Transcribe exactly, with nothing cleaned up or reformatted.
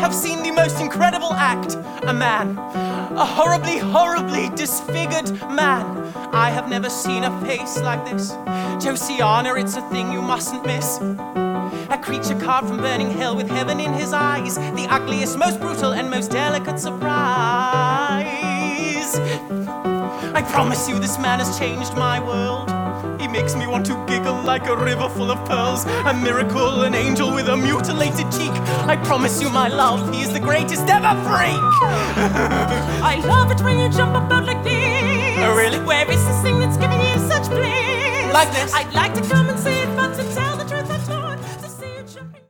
have seen the most incredible act. A man, a horribly, horribly disfigured man. I have never seen a face like this. Josiana, it's a thing you mustn't miss. A creature carved from burning hell with heaven in his eyes. The ugliest, most brutal, and most delicate surprise. I promise you this man has changed my world. He makes me want to giggle like a river full of pearls. A miracle, an angel with a mutilated cheek. I promise you my love, he is the greatest ever freak. I love it when you jump about like this. Oh, really? Where is this thing that's giving you such bliss? Like this? I'd like to come